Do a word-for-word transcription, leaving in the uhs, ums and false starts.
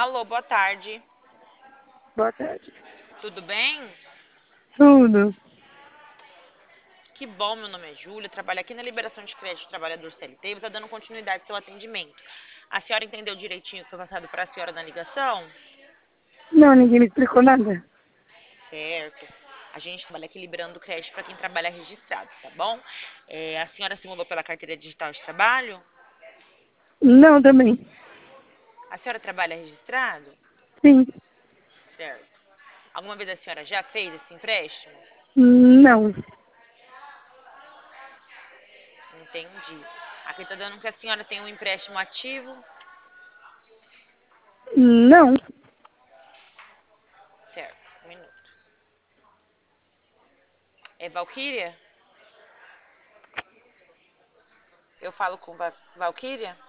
Alô, boa tarde. Boa tarde. Tudo bem? Tudo. Que bom, meu nome é Júlia, trabalho aqui na liberação de crédito de trabalhador C L T e vou estar dando continuidade ao seu atendimento. A senhora entendeu direitinho o que foi passado para a senhora na ligação? Não, ninguém me explicou nada. Certo. A gente trabalha aqui liberando crédito para quem trabalha registrado, tá bom? É, a senhora se mudou pela carteira digital de trabalho? Não, também. A senhora trabalha registrado? Sim. Certo. Alguma vez a senhora já fez esse empréstimo? Não. Entendi. Aqui tá dando que a senhora tem um empréstimo ativo? Não. Certo. Um minuto. É Valquíria? Eu falo com Va Valquíria?